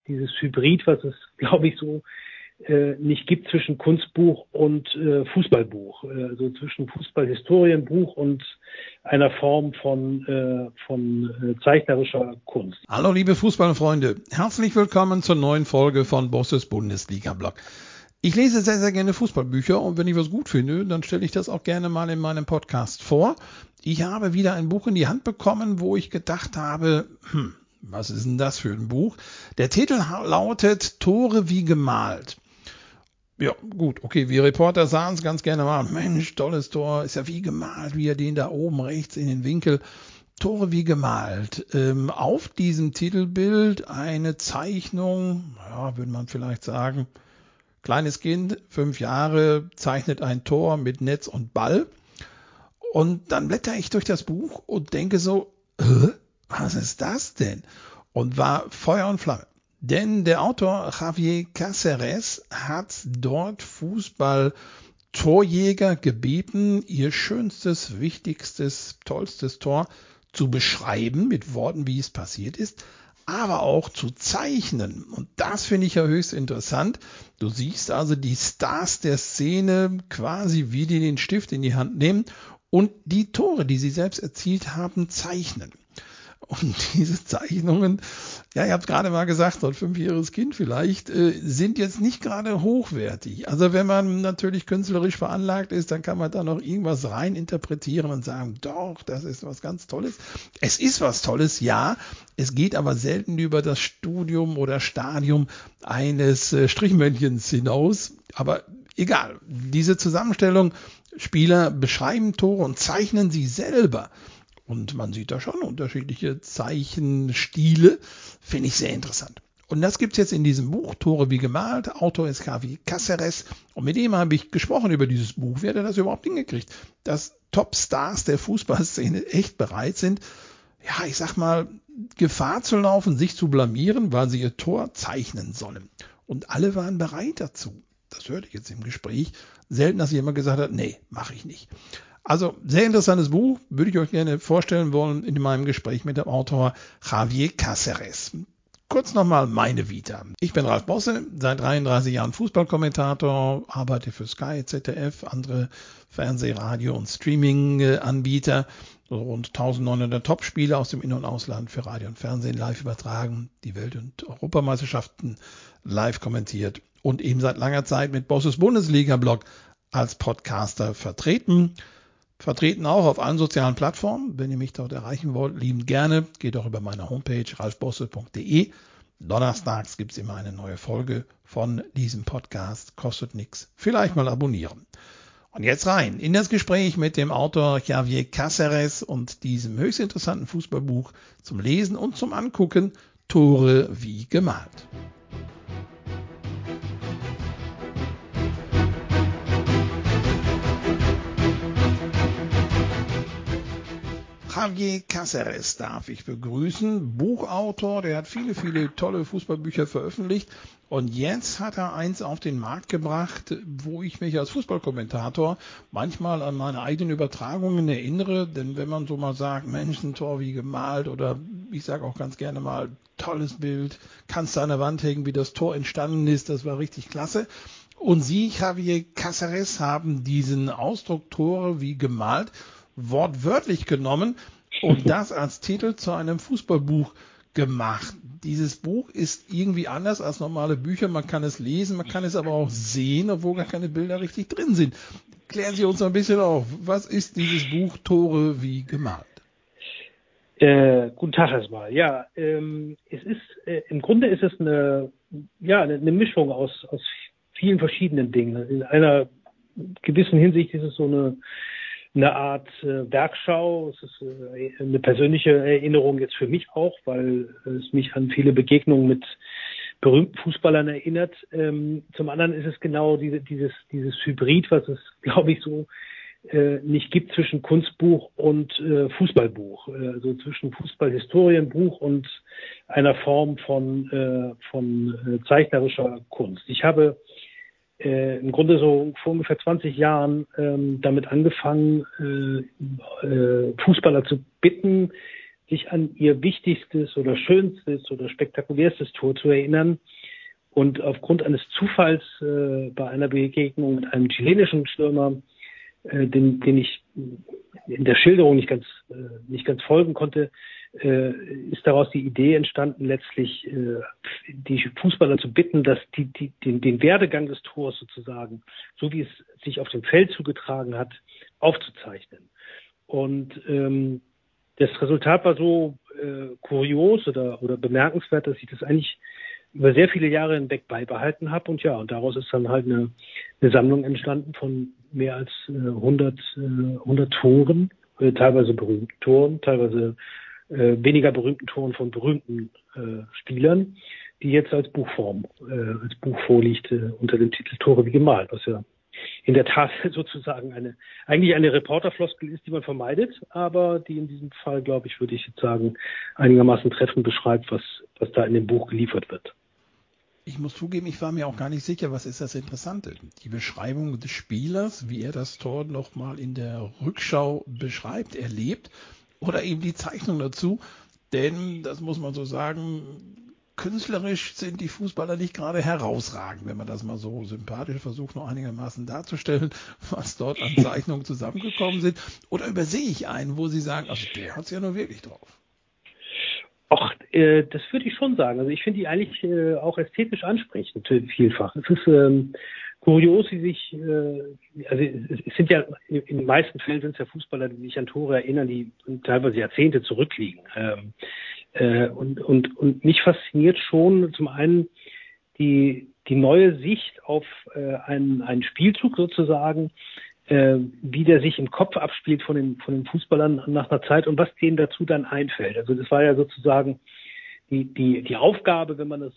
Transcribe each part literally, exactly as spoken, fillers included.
dieses Hybrid, was es, glaube ich, so äh, nicht gibt zwischen Kunstbuch und äh, Fußballbuch, also zwischen Fußballhistorienbuch und einer Form von, äh, von äh, zeichnerischer Kunst. Hallo liebe Fußballfreunde, herzlich willkommen zur neuen Folge von Bosses Bundesliga-Blog. Ich lese sehr, sehr gerne Fußballbücher und wenn ich was gut finde, dann stelle ich das auch gerne mal in meinem Podcast vor. Ich habe wieder ein Buch in die Hand bekommen, wo ich gedacht habe, hm, was ist denn das für ein Buch? Der Titel lautet Tore wie gemalt. Ja, gut, okay, wir Reporter sahen es ganz gerne mal. Mensch, tolles Tor, ist ja wie gemalt, wie er den da oben rechts in den Winkel. Tore wie gemalt. Ähm, auf diesem Titelbild eine Zeichnung, ja, würde man vielleicht sagen, kleines Kind, fünf Jahre, zeichnet ein Tor mit Netz und Ball. Und dann blätter ich durch das Buch und denke so, äh, was ist das denn? Und war Feuer und Flamme. Denn der Autor Javier Cáceres hat dort Fußball-Torjäger gebeten, ihr schönstes, wichtigstes, tollstes Tor zu beschreiben mit Worten, wie es passiert ist, aber auch zu zeichnen. Und das finde ich ja höchst interessant. Du siehst also die Stars der Szene quasi, wie die den Stift in die Hand nehmen und die Tore, die sie selbst erzielt haben, zeichnen. Und diese Zeichnungen, ja, ich habe es gerade mal gesagt, so ein fünfjähriges Kind vielleicht, äh, sind jetzt nicht gerade hochwertig. Also wenn man natürlich künstlerisch veranlagt ist, dann kann man da noch irgendwas rein interpretieren und sagen, doch, das ist was ganz Tolles. Es ist was Tolles, ja. Es geht aber selten über das Studium oder Stadium eines äh, Strichmännchens hinaus. Aber egal, diese Zusammenstellung, Spieler beschreiben Tore und zeichnen sie selber. Und man sieht da schon unterschiedliche Zeichenstile, finde ich sehr interessant. Und das gibt's jetzt in diesem Buch, Tore wie gemalt. Autor ist Javier Cáceres. Und mit dem habe ich gesprochen über dieses Buch. Wie hat er das überhaupt hingekriegt? Dass Topstars der Fußballszene echt bereit sind, ja, ich sag mal, Gefahr zu laufen, sich zu blamieren, weil sie ihr Tor zeichnen sollen. Und alle waren bereit dazu. Das hörte ich jetzt im Gespräch. Selten, dass jemand gesagt hat, nee, mache ich nicht. Also, sehr interessantes Buch, würde ich euch gerne vorstellen wollen in meinem Gespräch mit dem Autor Javier Cáceres. Kurz nochmal meine Vita. Ich bin Ralf Bosse, seit dreiunddreißig Jahren Fußballkommentator, arbeite für Sky, Z D F, andere Fernseh-, Radio- und Streaming-Anbieter. Rund eintausendneunhundert Topspiele aus dem In- und Ausland für Radio und Fernsehen live übertragen, die Welt- und Europameisterschaften live kommentiert und eben seit langer Zeit mit Bosses Bundesliga-Blog als Podcaster vertreten. Vertreten auch auf allen sozialen Plattformen. Wenn ihr mich dort erreichen wollt, liebend gerne. Geht auch über meine Homepage ralfbosse punkt de. Donnerstags gibt es immer eine neue Folge von diesem Podcast. Kostet nichts. Vielleicht mal abonnieren. Und jetzt rein in das Gespräch mit dem Autor Javier Cáceres und diesem höchst interessanten Fußballbuch zum Lesen und zum Angucken. Tore wie gemalt. Javier Cáceres darf ich begrüßen, Buchautor, der hat viele, viele tolle Fußballbücher veröffentlicht und jetzt hat er eins auf den Markt gebracht, wo ich mich als Fußballkommentator manchmal an meine eigenen Übertragungen erinnere, denn wenn man so mal sagt, Mensch, ein Tor wie gemalt oder ich sage auch ganz gerne mal, tolles Bild, kannst du an der Wand hängen, wie das Tor entstanden ist, das war richtig klasse. Und Sie, Javier Cáceres, haben diesen Ausdruck Tore wie gemalt wortwörtlich genommen und das als Titel zu einem Fußballbuch gemacht. Dieses Buch ist irgendwie anders als normale Bücher. Man kann es lesen, man kann es aber auch sehen, obwohl gar keine Bilder richtig drin sind. Klären Sie uns ein bisschen auf. Was ist dieses Buch Tore wie gemalt? Äh, guten Tag erstmal. Ja, ähm, es ist äh, im Grunde ist es eine ja eine, eine Mischung aus aus vielen verschiedenen Dingen. In einer gewissen Hinsicht ist es so eine eine Art äh, Werkschau. Es ist äh, eine persönliche Erinnerung jetzt für mich auch, weil es mich an viele Begegnungen mit berühmten Fußballern erinnert. Ähm, zum anderen ist es genau diese, dieses dieses Hybrid, was es, glaube ich, so äh, nicht gibt zwischen Kunstbuch und äh, Fußballbuch, äh, also zwischen Fußballhistorienbuch und einer Form von äh, von äh, zeichnerischer Kunst. Ich habe äh, im Grunde so vor ungefähr zwanzig Jahren ähm, damit angefangen, äh, äh, Fußballer zu bitten, sich an ihr wichtigstes oder schönstes oder spektakulärstes Tor zu erinnern. Und aufgrund eines Zufalls äh, bei einer Begegnung mit einem chilenischen Stürmer, äh, den, den ich in der Schilderung nicht ganz, äh, nicht ganz folgen konnte, äh, ist daraus die Idee entstanden, letztlich äh, die Fußballer zu bitten, dass die, die, den, den Werdegang des Tors sozusagen, so wie es sich auf dem Feld zugetragen hat, aufzuzeichnen. Und ähm, das Resultat war so äh, kurios oder, oder bemerkenswert, dass ich das eigentlich über sehr viele Jahre hinweg beibehalten habe. Und ja, und daraus ist dann halt eine, eine Sammlung entstanden von mehr als äh, hundert, äh, hundert Toren, äh, teilweise berühmten Toren, teilweise äh, weniger berühmten Toren von berühmten äh, Spielern, die jetzt als Buchform, äh, als Buch vorliegt äh, unter dem Titel Tore wie gemalt, was ja in der Tat sozusagen eine, eigentlich eine Reporterfloskel ist, die man vermeidet, aber die in diesem Fall, glaube ich, würde ich jetzt sagen, einigermaßen treffend beschreibt, was, was da in dem Buch geliefert wird. Ich muss zugeben, ich war mir auch gar nicht sicher, was ist das Interessante? Die Beschreibung des Spielers, wie er das Tor nochmal in der Rückschau beschreibt, erlebt, oder eben die Zeichnung dazu, denn, das muss man so sagen, künstlerisch sind die Fußballer nicht gerade herausragend, wenn man das mal so sympathisch versucht, noch einigermaßen darzustellen, was dort an Zeichnungen zusammengekommen sind. Oder übersehe ich einen, wo Sie sagen, also der hat es ja nur wirklich drauf. Ach, äh, das würde ich schon sagen. Also ich finde die eigentlich äh, auch ästhetisch ansprechend, vielfach. Es ist ähm, kurios, wie sich, äh, also es, es sind ja, in den meisten Fällen sind es ja Fußballer, die sich an Tore erinnern, die teilweise Jahrzehnte zurückliegen. Ähm, äh, und, und, und mich fasziniert schon zum einen die, die neue Sicht auf äh, einen, einen Spielzug sozusagen, äh, wie der sich im Kopf abspielt von den, von den Fußballern nach einer Zeit und was denen dazu dann einfällt. Also das war ja sozusagen die, die, die Aufgabe, wenn man das,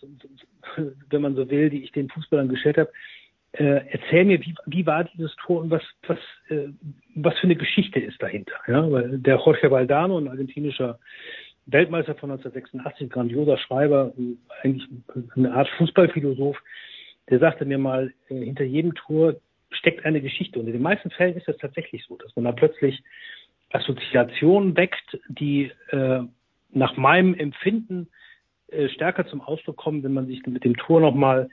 wenn man so will, die ich den Fußballern gestellt habe. Äh, erzähl mir, wie, wie war dieses Tor und was, was, äh, was für eine Geschichte ist dahinter. Ja? Weil der Jorge Valdano, ein argentinischer Weltmeister von neunzehnhundertsechsundachtzig, grandioser Schreiber, eigentlich eine Art Fußballphilosoph, der sagte mir mal, äh, hinter jedem Tor steckt eine Geschichte. Und in den meisten Fällen ist das tatsächlich so, dass man da plötzlich Assoziationen weckt, die äh, nach meinem Empfinden äh, stärker zum Ausdruck kommen, wenn man sich mit dem Tor nochmal,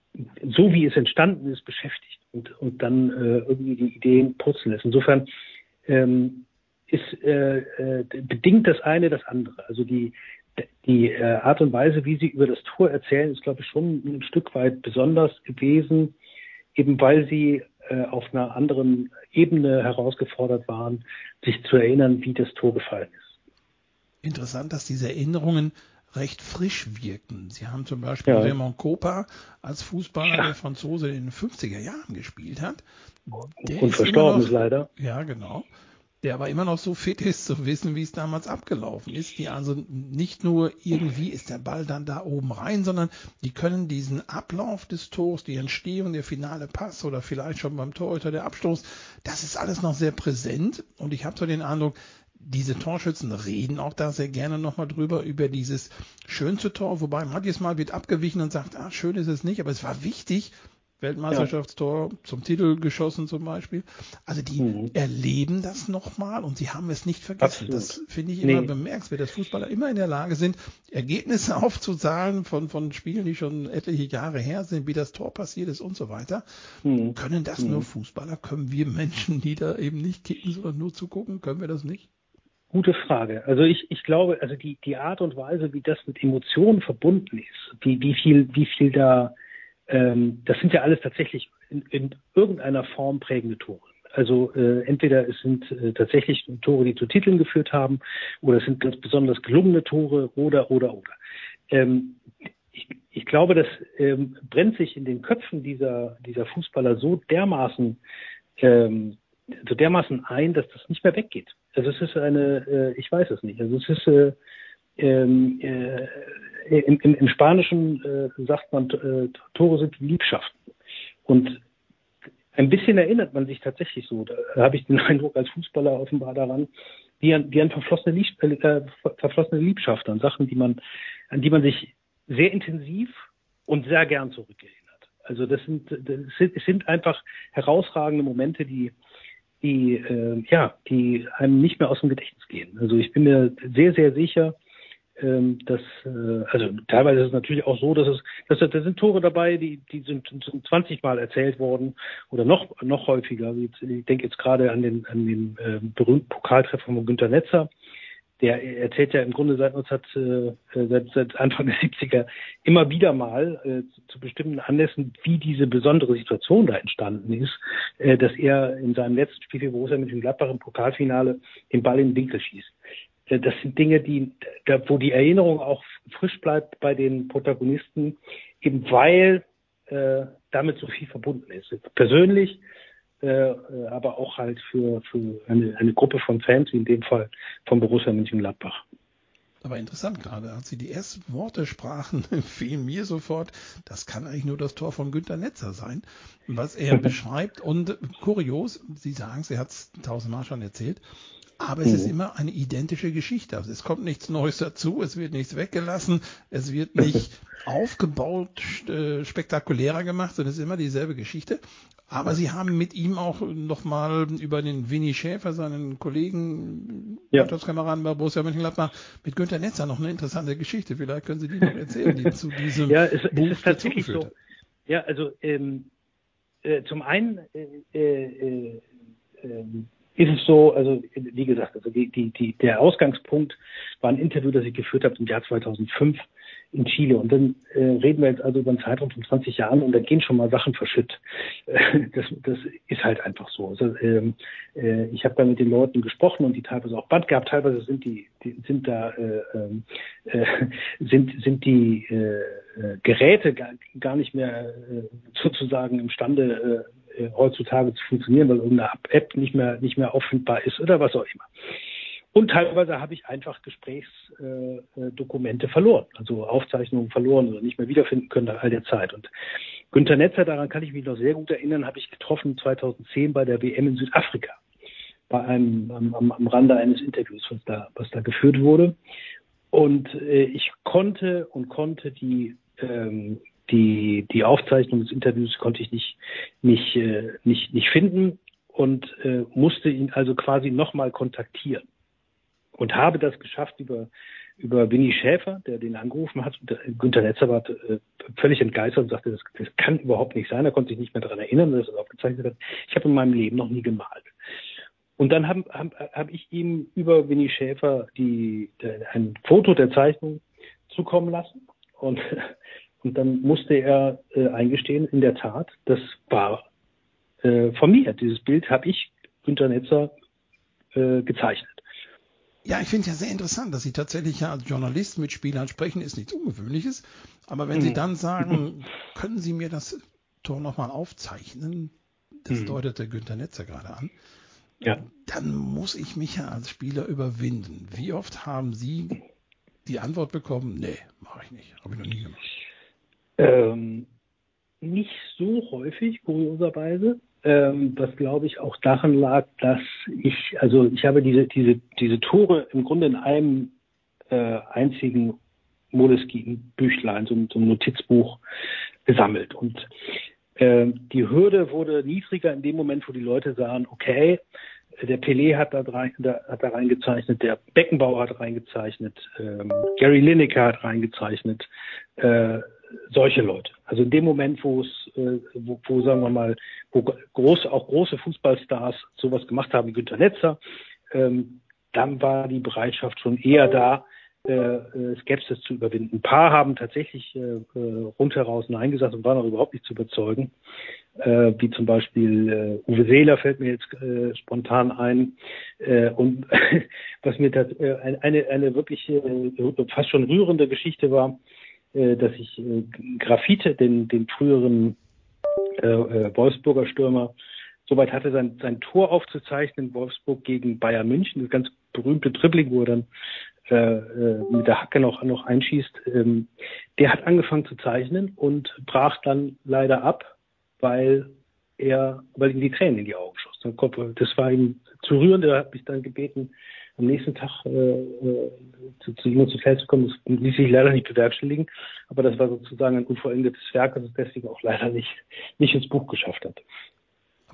so wie es entstanden ist, beschäftigt und, und dann äh, irgendwie die Ideen putzen lässt. Insofern ähm, ist äh, äh, bedingt das eine das andere. Also die, die äh, Art und Weise, wie sie über das Tor erzählen, ist, glaube ich, schon ein Stück weit besonders gewesen, eben weil sie äh, auf einer anderen Ebene herausgefordert waren, sich zu erinnern, wie das Tor gefallen ist. Interessant, dass diese Erinnerungen recht frisch wirken. Sie haben zum Beispiel Ja. Raymond Kopa als Fußballer, Ja. der Franzose in den fünfziger Jahren gespielt hat. Der Und ist verstorben immer noch, ist leider. Ja, genau. Der aber immer noch so fit ist, zu wissen, wie es damals abgelaufen ist. Die also nicht nur irgendwie ist der Ball dann da oben rein, sondern die können diesen Ablauf des Tors, die Entstehung, der finale Pass oder vielleicht schon beim Torhüter der Abstoß, das ist alles noch sehr präsent. Und ich habe so den Eindruck, diese Torschützen reden auch da sehr gerne nochmal drüber, über dieses schönste Tor, wobei manches Mal wird abgewichen und sagt, ah, schön ist es nicht, aber es war wichtig, Weltmeisterschaftstor, ja, zum Titel geschossen zum Beispiel. Also die mhm. erleben das nochmal und sie haben es nicht vergessen. Absolut. Das finde ich immer nee. bemerkenswert, dass Fußballer immer in der Lage sind, Ergebnisse aufzuzahlen von, von Spielen, die schon etliche Jahre her sind, wie das Tor passiert ist und so weiter. Mhm. Können das mhm. nur Fußballer? Können wir Menschen, die da eben nicht kicken, sondern nur zugucken, können wir das nicht? Gute Frage. Also ich, ich glaube, also die, die Art und Weise, wie das mit Emotionen verbunden ist, wie, wie viel, wie viel da, ähm, das sind ja alles tatsächlich in, in irgendeiner Form prägende Tore. Also äh, entweder es sind äh, tatsächlich Tore, die zu Titeln geführt haben, oder es sind ganz besonders gelungene Tore, oder, oder, oder. Ähm, ich, ich glaube, das ähm, brennt sich in den Köpfen dieser, dieser Fußballer so dermaßen, ähm, so dermaßen ein, dass das nicht mehr weggeht. Also es ist eine, äh, ich weiß es nicht, also es ist, äh, ähm, äh, im, im, im Spanischen äh, sagt man, äh, Tore sind Liebschaften. Und ein bisschen erinnert man sich tatsächlich so, da habe ich den Eindruck als Fußballer offenbar daran, wie an, wie an verflossene, Lieb, äh, verflossene Liebschaften, an Sachen, die man, an die man sich sehr intensiv und sehr gern zurückerinnert. Also das sind, das sind, es sind einfach herausragende Momente, die, die, äh, ja, die einem nicht mehr aus dem Gedächtnis gehen. Also ich bin mir sehr, sehr sicher, ähm, dass, äh, also teilweise ist es natürlich auch so, dass es, dass da sind Tore dabei, die, die sind, sind zwanzig Mal erzählt worden oder noch, noch häufiger. Ich denke jetzt gerade an den, an den äh, berühmten Pokaltreffer von Günter Netzer. Der erzählt ja im Grunde seit, äh, seit, seit Anfang der siebziger immer wieder mal äh, zu, zu bestimmten Anlässen, wie diese besondere Situation da entstanden ist, äh, dass er in seinem letzten Spiel für Borussia Mönchengladbach im Pokalfinale den Ball in den Winkel schießt. Äh, das sind Dinge, die, da, wo die Erinnerung auch frisch bleibt bei den Protagonisten, eben weil äh, damit so viel verbunden ist. Persönlich, Äh, aber auch halt für, für eine, eine Gruppe von Fans, wie in dem Fall von Borussia Mönchengladbach. Aber interessant gerade, als Sie die ersten Worte sprachen, fiel mir sofort, das kann eigentlich nur das Tor von Günter Netzer sein, was er beschreibt. Und kurios, Sie sagen es, er hat es tausendmal schon erzählt, aber es mhm. ist immer eine identische Geschichte. Also es kommt nichts Neues dazu, es wird nichts weggelassen, es wird nicht aufgebaut, äh, spektakulärer gemacht, sondern es ist immer dieselbe Geschichte. Aber Sie haben mit ihm auch nochmal über den Winnie Schäfer, seinen Kollegen, ja. Mannschaftskameraden bei Borussia Mönchengladbach, mit Günter Netzer noch eine interessante Geschichte. Vielleicht können Sie die noch erzählen, die zu diesem ja, es, Buch es ist tatsächlich so. Hat. Ja, also ähm, äh, zum einen äh, äh, äh, ist es so, also wie gesagt, also die, die, die, der Ausgangspunkt war ein Interview, das ich geführt habe im Jahr zweitausendfünf in Chile. Und dann äh, reden wir jetzt also über einen Zeitraum von zwanzig Jahren und da gehen schon mal Sachen verschütt. Äh, das, das ist halt einfach so. Also, ähm, äh, ich habe da mit den Leuten gesprochen und die teilweise auch Band gehabt. Teilweise sind die, die sind da äh, äh, sind sind die äh, Geräte gar, gar nicht mehr äh, sozusagen imstande äh, äh, heutzutage zu funktionieren, weil irgendeine App nicht mehr nicht mehr auffindbar ist oder was auch immer. Und teilweise habe ich einfach Gesprächsdokumente äh, verloren, also Aufzeichnungen verloren oder nicht mehr wiederfinden können nach all der Zeit. Und Günter Netzer, daran kann ich mich noch sehr gut erinnern, habe ich getroffen zweitausendzehn bei der W M in Südafrika, bei einem am, am, am Rande eines Interviews, was da, was da geführt wurde. Und äh, ich konnte und konnte die ähm, die die Aufzeichnung des Interviews konnte ich nicht nicht äh, nicht nicht finden und äh, musste ihn also quasi nochmal kontaktieren. Und habe das geschafft über, über Winnie Schäfer, der den angerufen hat. Und Günter Netzer war äh, völlig entgeistert und sagte, das, das kann überhaupt nicht sein. Er konnte sich nicht mehr daran erinnern, dass er das aufgezeichnet hat. Ich habe in meinem Leben noch nie gemalt. Und dann habe hab, hab ich ihm über Winnie Schäfer die, der, ein Foto der Zeichnung zukommen lassen. Und, und dann musste er äh, eingestehen, in der Tat, das war äh, von mir. Dieses Bild habe ich Günter Netzer äh, gezeichnet. Ja, ich finde ja sehr interessant, dass Sie tatsächlich ja als Journalist mit Spielern sprechen, ist nichts Ungewöhnliches. Aber wenn mhm. Sie dann sagen, können Sie mir das Tor nochmal aufzeichnen, das mhm. deutete Günter Netzer gerade an, ja. dann muss ich mich ja als Spieler überwinden. Wie oft haben Sie die Antwort bekommen, nee, mache ich nicht, habe ich noch nie gemacht? Ähm, nicht so häufig, kurioserweise. Ähm, was glaube ich auch daran lag, dass ich, also ich habe diese diese diese Tore im Grunde in einem äh, einzigen Moleskine-Büchlein, so, so ein Notizbuch gesammelt. Und äh, die Hürde wurde niedriger in dem Moment, wo die Leute sahen, okay, der Pelé hat da, rein, da, hat da reingezeichnet, der Beckenbauer hat reingezeichnet, ähm, Gary Lineker hat reingezeichnet, äh, solche Leute. Also in dem Moment, wo es, äh, wo, wo sagen wir mal, wo große, auch große Fußballstars sowas gemacht haben, wie Günter Netzer, ähm, dann war die Bereitschaft schon eher da, äh, Skepsis zu überwinden. Ein paar haben tatsächlich äh, rundheraus Nein gesagt und waren auch überhaupt nicht zu überzeugen. Äh, wie zum Beispiel äh, Uwe Seeler fällt mir jetzt äh, spontan ein. Äh, und was mir das, äh, eine, eine wirklich äh, fast schon rührende Geschichte war, äh, dass ich äh, Graffite, den, den früheren äh, äh, Wolfsburger Stürmer, soweit hatte, sein, sein Tor aufzuzeichnen in Wolfsburg gegen Bayern München, das ganz berühmte Dribbling, wo er dann äh, mit der Hacke noch, noch einschießt. Ähm, der hat angefangen zu zeichnen und brach dann leider ab, weil er, weil ihm die Tränen in die Augen schossen. Das war ihm zu rührend. Er hat mich dann gebeten, am nächsten Tag äh, zu, zu ihm zu Feld zu kommen. Das ließ sich leider nicht bewerkstelligen, aber das war sozusagen ein unvollendetes Werk, das es deswegen auch leider nicht, nicht ins Buch geschafft hat.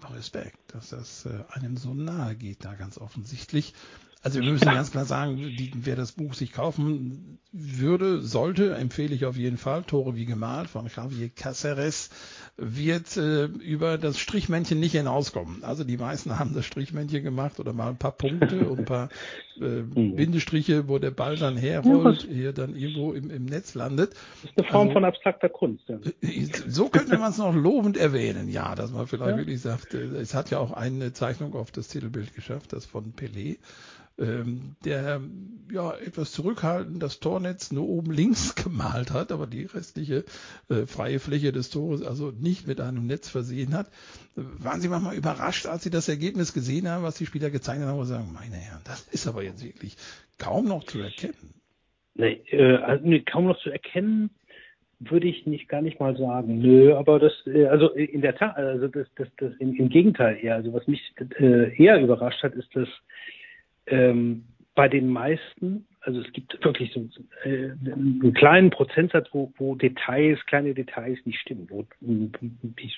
Respekt, dass das äh, einem so nahe geht, da ganz offensichtlich. Also wir müssen ganz klar sagen, die, wer das Buch sich kaufen würde, sollte, empfehle ich auf jeden Fall. Tore wie gemalt von Javier Cáceres wird äh, über das Strichmännchen nicht hinauskommen. Also die meisten haben das Strichmännchen gemacht oder mal ein paar Punkte und ein paar äh, Bindestriche, wo der Ball dann herrollt, hier dann irgendwo im, im Netz landet. Das ist eine Form also, von abstrakter Kunst. Ja. So könnte man es noch lobend erwähnen, ja, dass man vielleicht ja. wirklich sagt, es hat ja auch eine Zeichnung auf das Titelbild geschafft, das von Pelé. Ähm, der ja etwas zurückhaltend das Tornetz nur oben links gemalt hat, aber die restliche äh, freie Fläche des Tores also nicht mit einem Netz versehen hat. Äh, waren Sie manchmal überrascht, als Sie das Ergebnis gesehen haben, was die Spieler gezeigt haben, und sagen, meine Herren, das ist aber jetzt wirklich kaum noch zu erkennen. Nee, äh, also, nee, kaum noch zu erkennen, würde ich nicht gar nicht mal sagen. Nö, aber das, äh, also in der Tat, also das, das, das im, im Gegenteil eher. Also was mich äh, eher überrascht hat, ist, dass Ähm, bei den meisten, also es gibt wirklich so äh, einen kleinen Prozentsatz, wo, wo Details, kleine Details nicht stimmen, wo ich,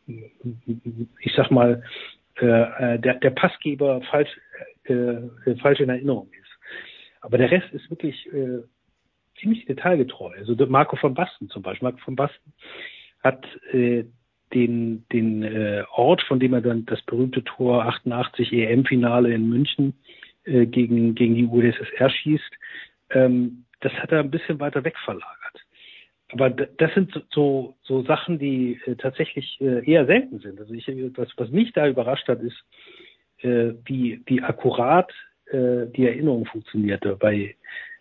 ich sag mal, äh, der, der Passgeber falsch, äh, falsch in Erinnerung ist. Aber der Rest ist wirklich äh, ziemlich detailgetreu. Also Marco van Basten zum Beispiel. Marco van Basten hat äh, den, den äh, Ort, von dem er dann das berühmte Tor achtundachtzig E M-Finale in München gegen gegen die U d S S R schießt, ähm, das hat er ein bisschen weiter weg verlagert. Aber d- das sind so so Sachen, die äh, tatsächlich äh, eher selten sind. Also ich, was, was mich da überrascht hat, ist, äh, wie wie akkurat äh, die Erinnerung funktionierte bei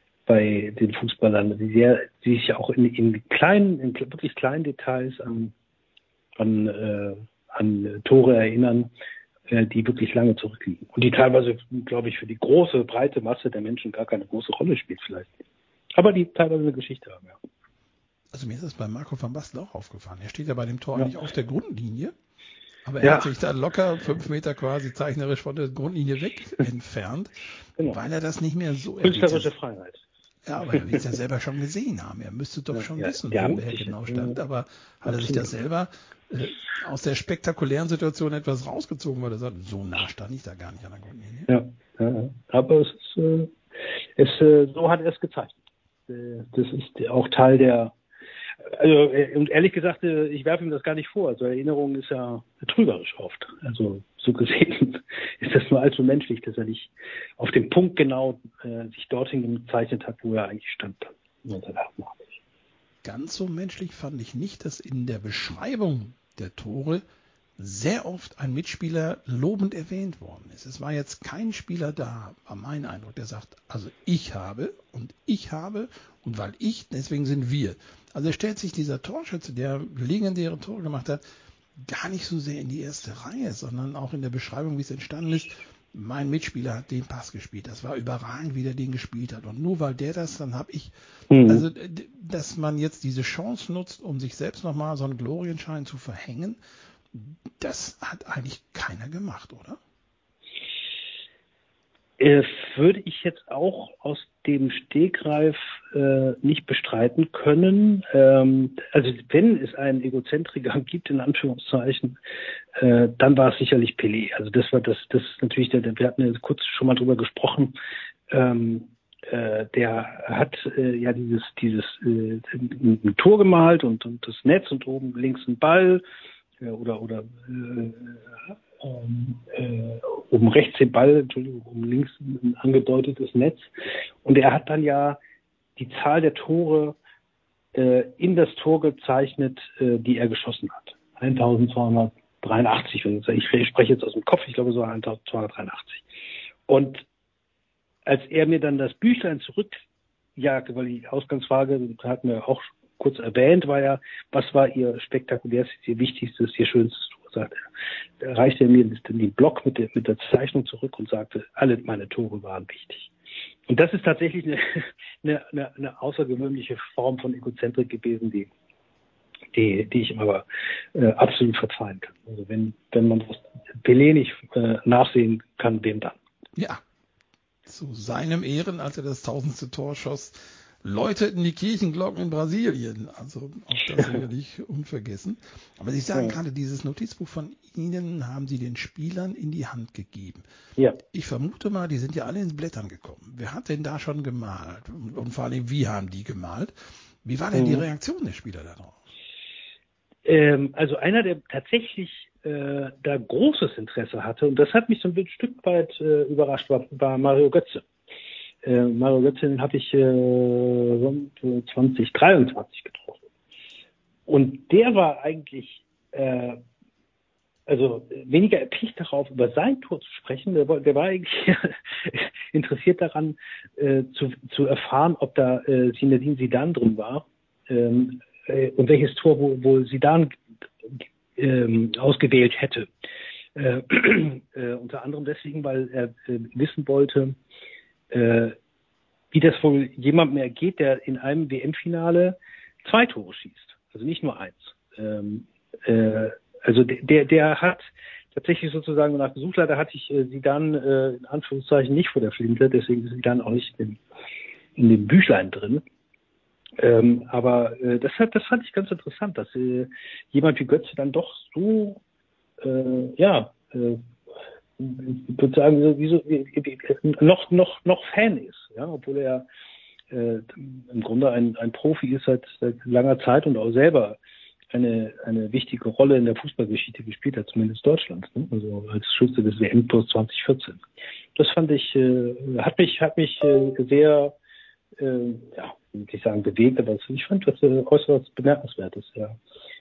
bei den Fußballern, wie sehr die sich auch in, in kleinen, in wirklich kleinen Details an an äh, an Tore erinnern, die wirklich lange zurückliegen. Und die teilweise, glaube ich, für die große, breite Masse der Menschen gar keine große Rolle spielt vielleicht. Aber die teilweise eine Geschichte haben, ja. Also mir ist das bei Marco van Basten auch aufgefallen. Er steht ja bei dem Tor ja. eigentlich auf der Grundlinie, aber er ja. hat sich da locker fünf Meter quasi zeichnerisch von der Grundlinie weg entfernt, genau. weil er das nicht mehr so... Künstlerische Freiheit. Ja, aber er will es ja selber schon gesehen haben. Er müsste doch schon ja, wissen, ja, wo er genau stand. Aber hat er sich das selber äh, aus der spektakulären Situation etwas rausgezogen, weil er sagt, so nah stand ich da gar nicht an der Grundlinie. Ja, ja, aber es ist, äh, es, äh, so hat er es gezeichnet. Äh, das ist auch Teil der, also äh, und ehrlich gesagt, äh, ich werfe ihm das gar nicht vor. Also Erinnerung ist ja trügerisch oft. Also so gesehen ist das nur allzu menschlich, dass er nicht auf den Punkt genau äh, sich dorthin gezeichnet hat, wo er eigentlich stand. neunzehnhundertachtundachtzig. Ganz so menschlich fand ich nicht, dass in der Beschreibung der Tore sehr oft ein Mitspieler lobend erwähnt worden ist. Es war jetzt kein Spieler da, war mein Eindruck, der sagt, also ich habe und ich habe und weil ich, deswegen sind wir. Also er stellt sich dieser Torschütze, der legendäre Tore gemacht hat, gar nicht so sehr in die erste Reihe, sondern auch in der Beschreibung, wie es entstanden ist. Mein Mitspieler hat den Pass gespielt. Das war überragend, wie der den gespielt hat. Und nur weil der das, dann habe ich, mhm. also dass man jetzt diese Chance nutzt, um sich selbst nochmal so einen Glorienschein zu verhängen, das hat eigentlich keiner gemacht, oder? Äh, würde ich jetzt auch aus dem Stegreif äh, nicht bestreiten können. Ähm, also wenn es einen Egozentriker gibt, in Anführungszeichen, äh, dann war es sicherlich Pelé. Also das war das, das ist natürlich, der, wir hatten ja kurz schon mal drüber gesprochen, ähm, äh, der hat äh, ja dieses, dieses äh, ein, ein Tor gemalt und, und das Netz und oben links ein Ball äh, oder oder äh, Ähm, äh, oben rechts den Ball, Entschuldigung, oben links ein angedeutetes Netz. Und er hat dann ja die Zahl der Tore äh, in das Tor gezeichnet, äh, die er geschossen hat. eintausendzweihundertdreiundachtzig, ich spreche jetzt aus dem Kopf, ich glaube so eintausendzweihundertdreiundachtzig. Und als er mir dann das Büchlein zurückjagte, weil die Ausgangsfrage, hatten wir auch kurz erwähnt, war ja, was war Ihr spektakulärstes, Ihr wichtigstes, Ihr schönstes Tor? Sagt er. Da reichte er mir den Block mit der, mit der Zeichnung zurück und sagte, alle meine Tore waren wichtig. Und das ist tatsächlich eine, eine, eine, eine außergewöhnliche Form von Egozentrik gewesen, die, die, die ich ihm aber äh, absolut verzeihen kann. Also wenn, wenn man das Pelé nicht äh, nachsehen kann, wem dann? Ja, zu seinem Ehren, als er das tausendste Tor schoss, läuteten die Kirchenglocken in Brasilien. Also auch das sicherlich unvergessen. Aber Sie sagen Ja. gerade, dieses Notizbuch von Ihnen haben Sie den Spielern in die Hand gegeben. Ja. Ich vermute mal, die sind ja alle ins Blättern gekommen. Wer hat denn da schon gemalt? Und, und vor allem, wie haben die gemalt? Wie war denn die Mhm. Reaktion der Spieler darauf? Ähm, also einer, der tatsächlich äh, da großes Interesse hatte, und das hat mich so ein Stück weit äh, überrascht, war, war Mario Götze. Äh, Mario Götze, den habe ich äh, zwanzig dreiundzwanzig getroffen. Und der war eigentlich äh, also weniger erpicht darauf, über sein Tor zu sprechen. Der, der war eigentlich interessiert daran, äh, zu, zu erfahren, ob da äh, Zinedine Zidane drin war ähm, äh, und welches Tor wohl wo Zidane äh, ausgewählt hätte. Äh, äh, unter anderem deswegen, weil er äh, wissen wollte, äh, wie das wohl jemandem ergeht, der in einem W M-Finale zwei Tore schießt. Also nicht nur eins. Ähm, äh, also der, der hat tatsächlich sozusagen danach gesucht. Leider hatte ich äh, sie dann äh, in Anführungszeichen nicht vor der Flinte, deswegen ist sie dann auch nicht in, in dem Büchlein drin. Ähm, aber äh, das, hat, das fand ich ganz interessant, dass äh, jemand wie Götze dann doch so, äh, ja, äh, ich würde sagen, so, wie so, wie, wie, noch, noch, noch Fan ist, ja, obwohl er äh, im Grunde ein, ein Profi ist seit, seit langer Zeit und auch selber eine, eine wichtige Rolle in der Fußballgeschichte gespielt hat, zumindest Deutschlands, ne? Also als Schütze des W M-Tors zwanzig vierzehn. Das fand ich, äh, hat mich, hat mich äh, sehr, äh, ja, würde ich sagen, bewegt, aber ich fand das äh, äußerst bemerkenswert, dass er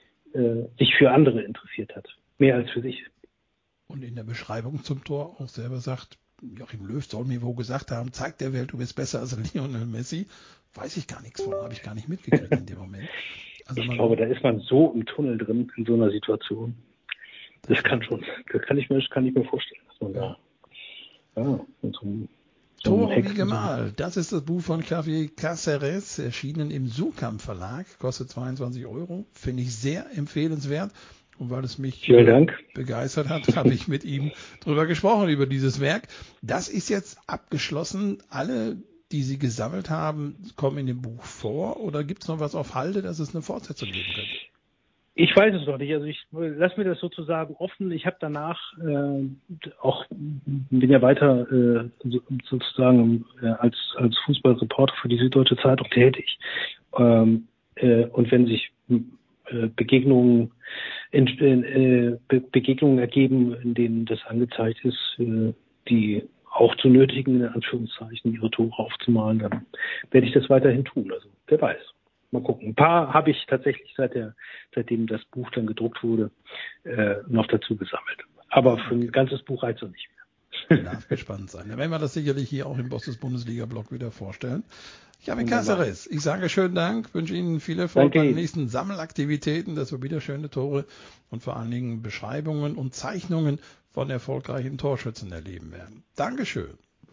äh, sich für andere interessiert hat, mehr als für sich. Und in der Beschreibung zum Tor auch selber sagt, Joachim Löw soll mir wohl gesagt haben, zeig der Welt, du bist besser als Lionel Messi. Weiß ich gar nichts von, habe ich gar nicht mitgekriegt in dem Moment. Also ich man, glaube, da ist man so im Tunnel drin in so einer Situation. Das, das kann schon, das kann ich mir, das kann ich mir vorstellen, dass man ja. da, ja, in so einem, so Tore einem wie gemalt. Das ist das Buch von Javier Cáceres, erschienen im Suhrkamp Verlag, kostet zweiundzwanzig Euro. Finde ich sehr empfehlenswert. Und weil es mich äh, begeistert hat, habe ich mit ihm drüber gesprochen, über dieses Werk. Das ist jetzt abgeschlossen. Alle, die Sie gesammelt haben, kommen in dem Buch vor? Oder gibt es noch was auf Halde, dass es eine Fortsetzung geben könnte? Ich weiß es noch nicht. Also ich lasse mir das sozusagen offen. Ich habe danach äh, auch, bin ja weiter äh, sozusagen äh, als, als Fußballreporter für die Süddeutsche Zeitung tätig. Ähm, äh, und wenn sich äh, Begegnungen in, äh, Be- Begegnungen ergeben, in denen das angezeigt ist, äh, die auch zu nötigen, in Anführungszeichen, ihre Tore aufzumalen, dann werde ich das weiterhin tun. Also wer weiß. Mal gucken. Ein paar habe ich tatsächlich seit der, seitdem das Buch dann gedruckt wurde, äh, noch dazu gesammelt. Aber für ein ganzes Buch reicht es nicht mehr. Darf gespannt sein. Dann werden wir das sicherlich hier auch im Bosses Bundesliga-Blog wieder vorstellen. Javier Cáceres, ich sage schönen Dank, wünsche Ihnen viel Erfolg bei den nächsten Sammelaktivitäten, dass wir wieder schöne Tore und vor allen Dingen Beschreibungen und Zeichnungen von erfolgreichen Torschützen erleben werden. Dankeschön.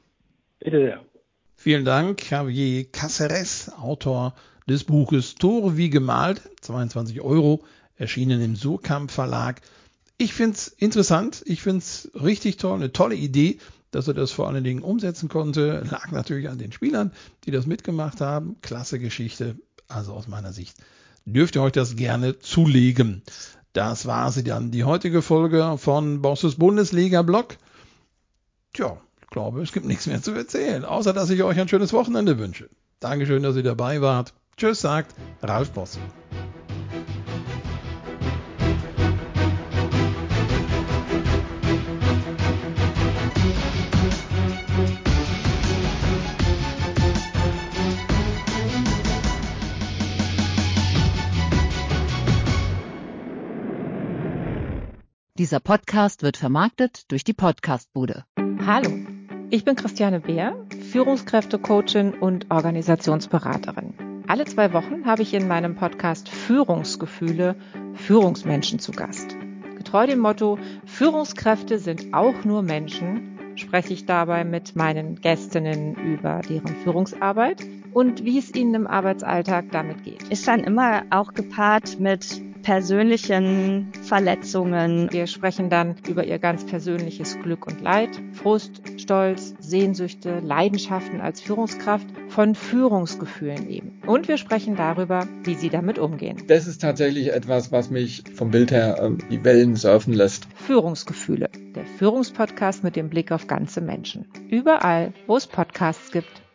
Bitte sehr. Vielen Dank, Javier Cáceres, Autor des Buches Tore wie gemalt, zweiundzwanzig Euro, erschienen im Suhrkamp Verlag. Ich finde es interessant, ich finde es richtig toll, eine tolle Idee, dass er das vor allen Dingen umsetzen konnte. Lag natürlich an den Spielern, die das mitgemacht haben. Klasse Geschichte, also aus meiner Sicht dürft ihr euch das gerne zulegen. Das war sie dann, die heutige Folge von Bosses Bundesliga-Blog. Tja, ich glaube, es gibt nichts mehr zu erzählen, außer dass ich euch ein schönes Wochenende wünsche. Dankeschön, dass ihr dabei wart. Tschüss, sagt Ralf Bosse. Dieser Podcast wird vermarktet durch die Podcastbude. Hallo, ich bin Christiane Beer, Führungskräftecoachin und Organisationsberaterin. Alle zwei Wochen habe ich in meinem Podcast Führungsgefühle Führungsmenschen zu Gast. Getreu dem Motto, Führungskräfte sind auch nur Menschen, spreche ich dabei mit meinen Gästinnen über deren Führungsarbeit und wie es ihnen im Arbeitsalltag damit geht. Ist dann immer auch gepaart mit persönlichen Verletzungen. Wir sprechen dann über ihr ganz persönliches Glück und Leid, Frust, Stolz, Sehnsüchte, Leidenschaften als Führungskraft, von Führungsgefühlen eben. Und wir sprechen darüber, wie sie damit umgehen. Das ist tatsächlich etwas, was mich vom Bild her äh, die Wellen surfen lässt. Führungsgefühle, der Führungspodcast mit dem Blick auf ganze Menschen. Überall, wo es Podcasts gibt.